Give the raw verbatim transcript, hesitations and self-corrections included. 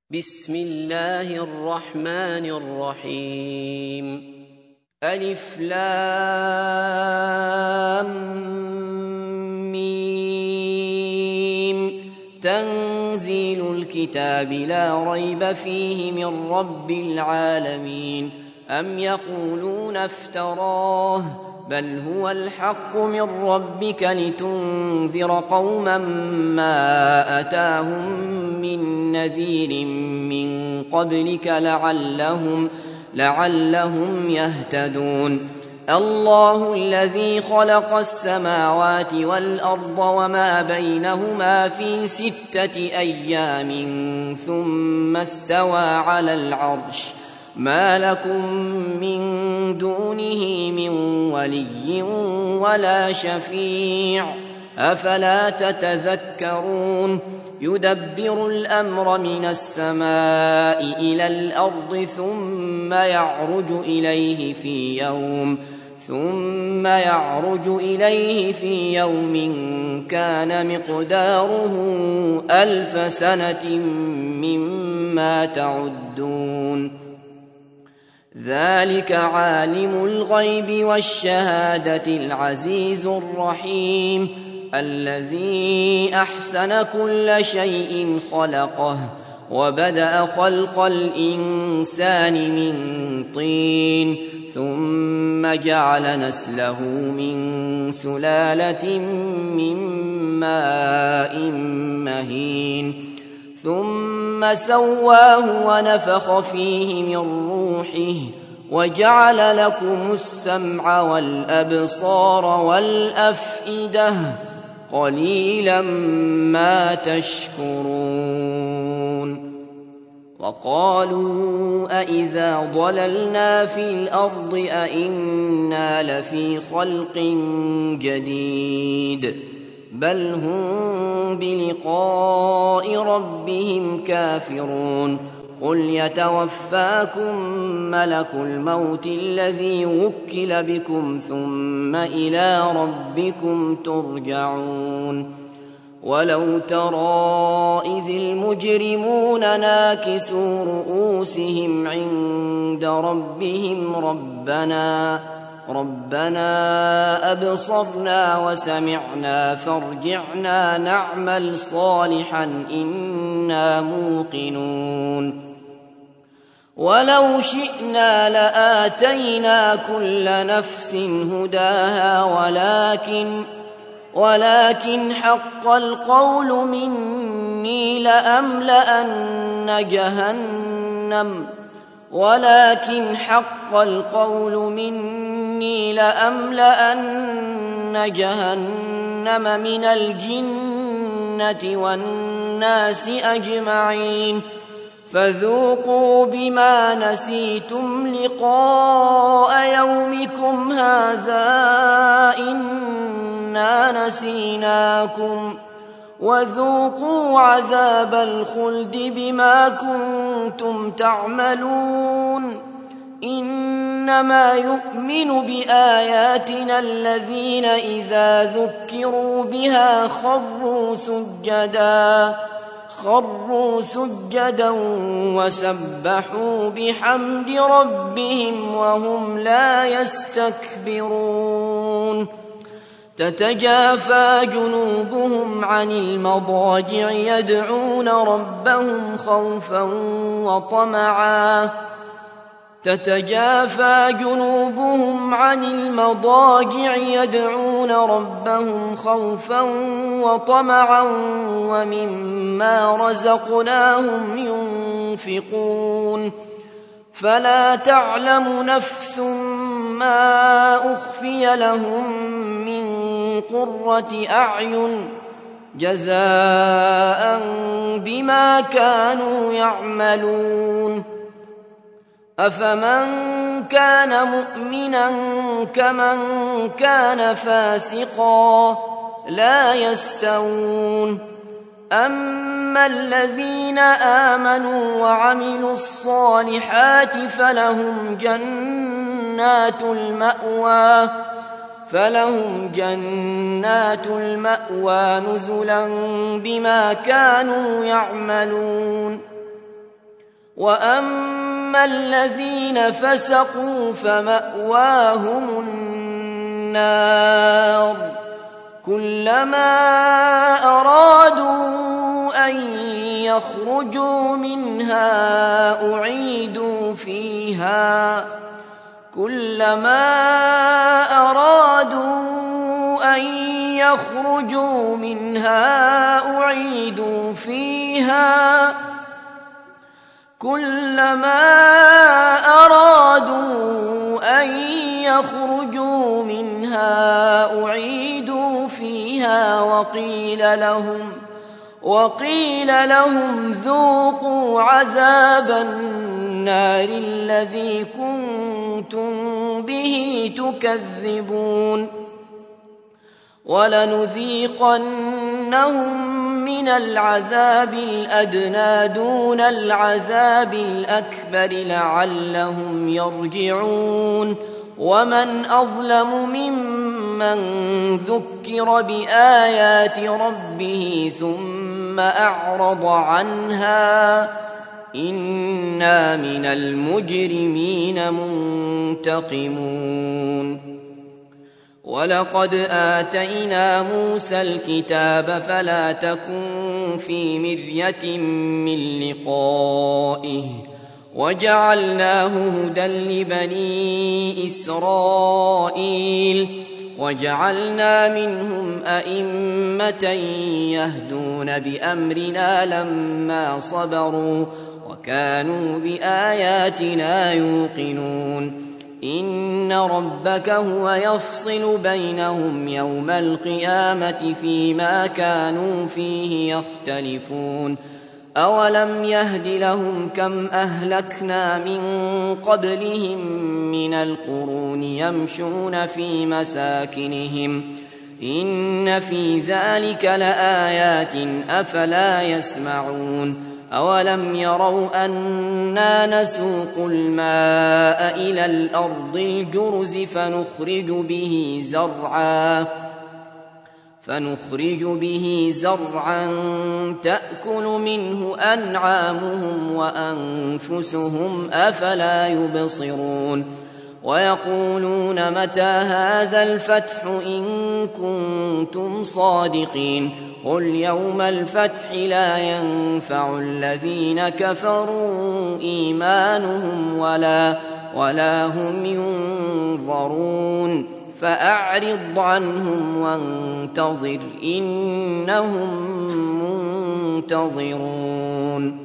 بسم الله الرحمن الرحيم ألف لام ميم تنزيل الكتاب لا ريب فيه من رب العالمين أم يقولون افتراه بل هو الحق من ربك لتنذر قوما ما أتاهم من نذير من قبلك لعلهم, لعلهم يهتدون الله الذي خلق السماوات والأرض وما بينهما في ستة أيام ثم استوى على العرش ما لكم من دونه من ولي ولا شفيع أفلا تتذكرون يدبر الأمر من السماء إلى الأرض ثم يعرج إليه في يوم ثم يعرج إليه في يوم كان مقداره ألف سنة مما تعدون ذلك عالم الغيب والشهادة العزيز الرحيم الذي أحسن كل شيء خلقه وبدأ خلق الإنسان من طين ثم جعل نسله من سلالة من ماء مهين ثم سواه ونفخ فيه من روحه وجعل لكم السمع والأبصار والأفئدة قليلا ما تشكرون وقالوا أإذا ضللنا في الأرض أإنا لفي خلق جديد بل هم بلقاء ربهم كافرون قل يتوفاكم ملك الموت الذي وكل بكم ثم إلى ربكم ترجعون ولو ترى إذ المجرمون ناكسوا رؤوسهم عند ربهم ربنا ربنا أبصرنا وسمعنا فارجعنا نعمل صالحا إنا موقنون ولو شئنا لآتينا كل نفس هداها ولكن ولكن حق القول مني لأملأن جهنم ولكن حق القول مني لأملأن جهنم من الجنة والناس أجمعين فذوقوا بما نسيتم لقاء يومكم هذا إنا نسيناكم وذوقوا عذاب الخلد بما كنتم تعملون إنما يؤمن بآياتنا الذين إذا ذكروا بها خروا سجدا خروا سجدا وسبحوا بحمد ربهم وهم لا يستكبرون تتجافى جنوبهم عن المضاجع يدعون ربهم خوفا وطمعا تتجافى جنوبهم عن المضاجع يدعون ربهم خوفا وطمعا ومما رزقناهم ينفقون فلا تعلم نفس ما أخفي لهم من قرة أعين جزاء بما كانوا يعملون أفمن كان مؤمنا كمن كان فاسقا لا يستوون أما الذين آمنوا وعملوا الصالحات فلهم جنات المأوى فلهم جنات المأوى نزلا بما كانوا يعملون وأما الذين فسقوا فمأواهم النار كلما أرادوا أن يخرجوا منها أعيدوا فيها كلما أرادوا أن يخرجوا منها أعيدوا فيها كلما أرادوا أن يخرجوا منها أعيدوا فيها وقيل لهم وقيل لهم ذوقوا عذاب النار الذي كنتم به تكذبون ولنذيقنهم من العذاب الأدنى دون العذاب الأكبر لعلهم يرجعون ومن أظلم ممن ذكر بآيات ربه ثم أعرض عنها إنا من المجرمين منتقمون ولقد آتينا موسى الكتاب فلا تكن في مرية من لقائه وجعلناه هدى لبني إسرائيل وجعلنا منهم أئمة يهدون بأمرنا لما صبروا وكانوا بآياتنا يوقنون إن ربك هو يفصل بينهم يوم القيامة فيما كانوا فيه يختلفون أولم يهد لهم كم أهلكنا من قبلهم من القرون يمشون في مساكنهم إن في ذلك لآيات أفلا يسمعون أولم يروا أنا نسوق الماء إلى الأرض الجرز فنخرج به زرعا فنخرج به زرعا تأكل منه أنعامهم وأنفسهم أفلا يبصرون ويقولون متى هذا الفتح إن كنتم صادقين قل يوم الفتح لا ينفع الذين كفروا إيمانهم ولا, ولا هم ينظرون فأعرض عنهم وانتظر إنهم منتظرون